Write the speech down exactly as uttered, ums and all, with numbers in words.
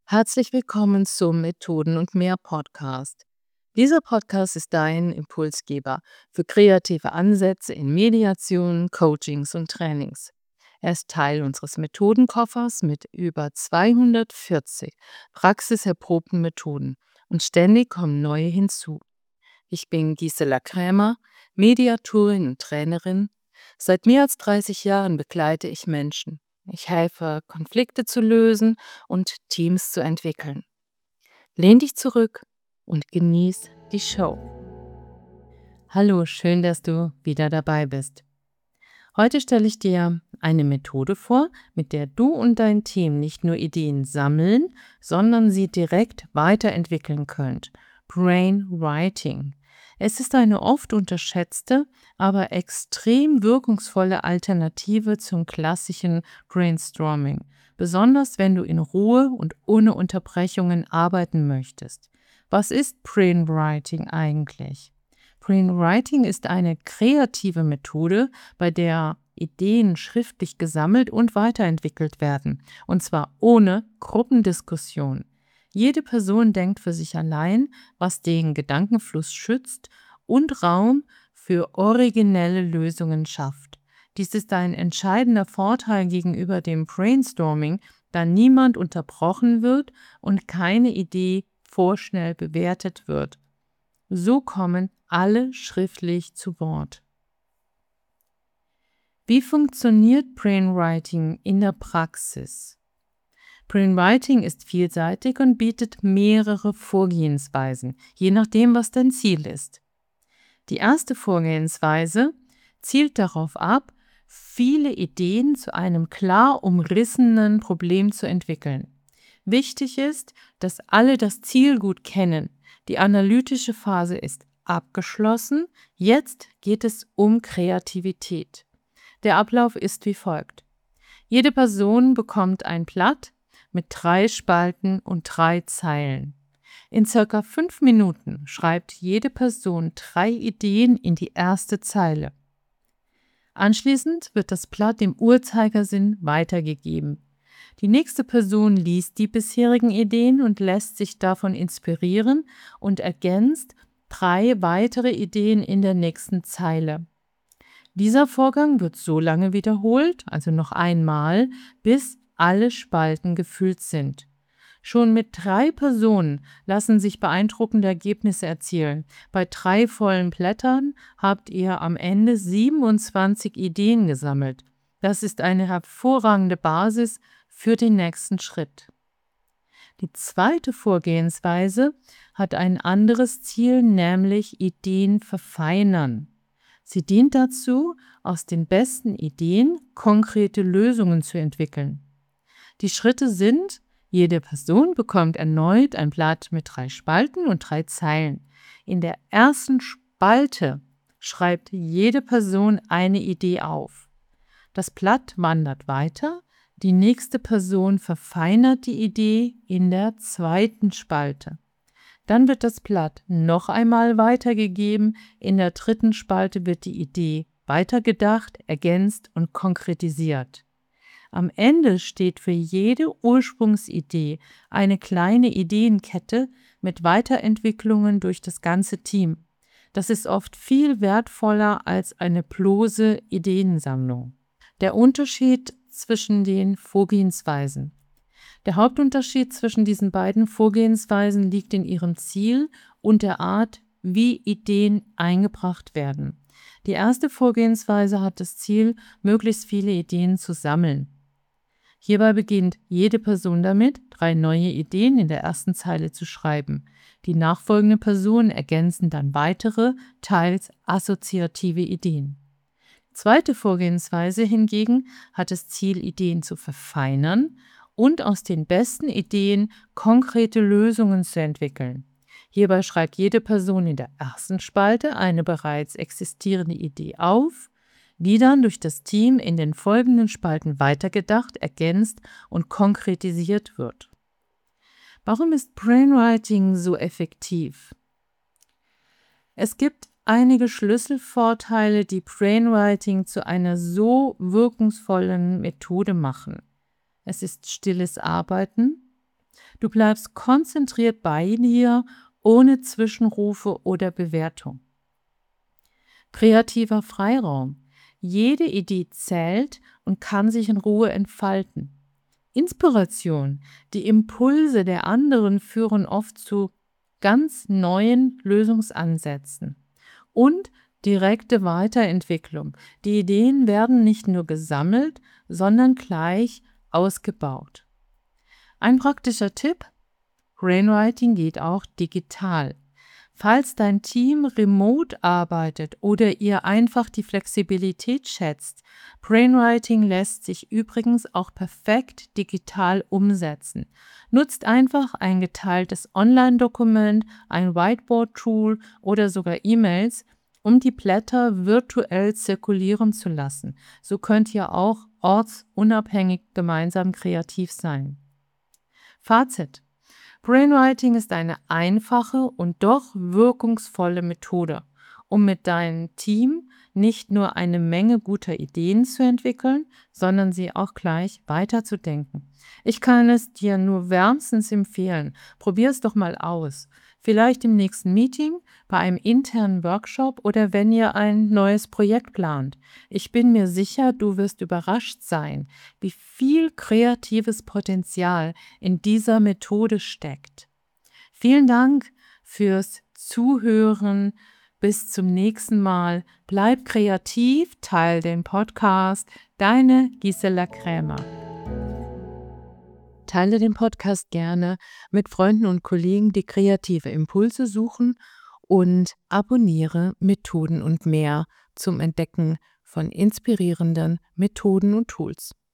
Herzlich willkommen zum Methoden und mehr Podcast. Dieser Podcast ist dein Impulsgeber für kreative Ansätze in Mediation, Coachings und Trainings. Er ist Teil unseres Methodenkoffers mit über zweihundertvierzig praxiserprobten Methoden und ständig kommen neue hinzu. Ich bin Gisela Krämer, Mediatorin und Trainerin. Seit mehr als dreißig Jahren begleite ich Menschen. Ich helfe, Konflikte zu lösen und Teams zu entwickeln. Lehn dich zurück und genieß die Show. Hallo, schön, dass du wieder dabei bist. Heute stelle ich dir eine Methode vor, mit der du und dein Team nicht nur Ideen sammeln, sondern sie direkt weiterentwickeln könnt. Brainwriting. Es ist eine oft unterschätzte, aber extrem wirkungsvolle Alternative zum klassischen Brainstorming, besonders wenn du in Ruhe und ohne Unterbrechungen arbeiten möchtest. Was ist Brainwriting eigentlich? Brainwriting ist eine kreative Methode, bei der Ideen schriftlich gesammelt und weiterentwickelt werden, und zwar ohne Gruppendiskussion. Jede Person denkt für sich allein, was den Gedankenfluss schützt und Raum für originelle Lösungen schafft. Dies ist ein entscheidender Vorteil gegenüber dem Brainstorming, da niemand unterbrochen wird und keine Idee vorschnell bewertet wird. So kommen alle schriftlich zu Wort. Wie funktioniert Brainwriting in der Praxis? Brainwriting ist vielseitig und bietet mehrere Vorgehensweisen, je nachdem, was dein Ziel ist. Die erste Vorgehensweise zielt darauf ab, viele Ideen zu einem klar umrissenen Problem zu entwickeln. Wichtig ist, dass alle das Ziel gut kennen. Die analytische Phase ist abgeschlossen. Jetzt geht es um Kreativität. Der Ablauf ist wie folgt. Jede Person bekommt ein Blatt mit drei Spalten und drei Zeilen. In circa fünf Minuten schreibt jede Person drei Ideen in die erste Zeile. Anschließend wird das Blatt im Uhrzeigersinn weitergegeben. Die nächste Person liest die bisherigen Ideen und lässt sich davon inspirieren und ergänzt drei weitere Ideen in der nächsten Zeile. Dieser Vorgang wird so lange wiederholt, also noch einmal, bis alle Spalten gefüllt sind. Schon mit drei Personen lassen sich beeindruckende Ergebnisse erzielen. Bei drei vollen Blättern habt ihr am Ende siebenundzwanzig Ideen gesammelt. Das ist eine hervorragende Basis für den nächsten Schritt. Die zweite Vorgehensweise hat ein anderes Ziel, nämlich Ideen verfeinern. Sie dient dazu, aus den besten Ideen konkrete Lösungen zu entwickeln. Die Schritte sind: Jede Person bekommt erneut ein Blatt mit drei Spalten und drei Zeilen. In der ersten Spalte schreibt jede Person eine Idee auf. Das Blatt wandert weiter. Die nächste Person verfeinert die Idee in der zweiten Spalte. Dann wird das Blatt noch einmal weitergegeben. In der dritten Spalte wird die Idee weitergedacht, ergänzt und konkretisiert. Am Ende steht für jede Ursprungsidee eine kleine Ideenkette mit Weiterentwicklungen durch das ganze Team. Das ist oft viel wertvoller als eine bloße Ideensammlung. Der Unterschied zwischen den Vorgehensweisen. Der Hauptunterschied zwischen diesen beiden Vorgehensweisen liegt in ihrem Ziel und der Art, wie Ideen eingebracht werden. Die erste Vorgehensweise hat das Ziel, möglichst viele Ideen zu sammeln. Hierbei beginnt jede Person damit, drei neue Ideen in der ersten Zeile zu schreiben. Die nachfolgenden Personen ergänzen dann weitere, teils assoziative Ideen. Die zweite Vorgehensweise hingegen hat das Ziel, Ideen zu verfeinern und aus den besten Ideen konkrete Lösungen zu entwickeln. Hierbei schreibt jede Person in der ersten Spalte eine bereits existierende Idee auf, die dann durch das Team in den folgenden Spalten weitergedacht, ergänzt und konkretisiert wird. Warum ist Brainwriting so effektiv? Es gibt einige Schlüsselvorteile, die Brainwriting zu einer so wirkungsvollen Methode machen. Es ist stilles Arbeiten. Du bleibst konzentriert bei dir, ohne Zwischenrufe oder Bewertung. Kreativer Freiraum. Jede Idee zählt und kann sich in Ruhe entfalten. Inspiration. Die Impulse der anderen führen oft zu ganz neuen Lösungsansätzen. Und direkte Weiterentwicklung. Die Ideen werden nicht nur gesammelt, sondern gleich ausgebaut. Ein praktischer Tipp: Brainwriting geht auch digital. Falls dein Team remote arbeitet oder ihr einfach die Flexibilität schätzt, Brainwriting lässt sich übrigens auch perfekt digital umsetzen. Nutzt einfach ein geteiltes Online-Dokument, ein Whiteboard-Tool oder sogar E-Mails, um die Blätter virtuell zirkulieren zu lassen. So könnt ihr auch ortsunabhängig gemeinsam kreativ sein. Fazit: Brainwriting ist eine einfache und doch wirkungsvolle Methode, um mit deinem Team nicht nur eine Menge guter Ideen zu entwickeln, sondern sie auch gleich weiterzudenken. Ich kann es dir nur wärmstens empfehlen. Probier es doch mal aus. Vielleicht im nächsten Meeting, bei einem internen Workshop oder wenn ihr ein neues Projekt plant. Ich bin mir sicher, du wirst überrascht sein, wie viel kreatives Potenzial in dieser Methode steckt. Vielen Dank fürs Zuhören. Bis zum nächsten Mal. Bleib kreativ, teil den Podcast. Deine Gisela Krämer. Teile den Podcast gerne mit Freunden und Kollegen, die kreative Impulse suchen, und abonniere Methoden und mehr zum Entdecken von inspirierenden Methoden und Tools.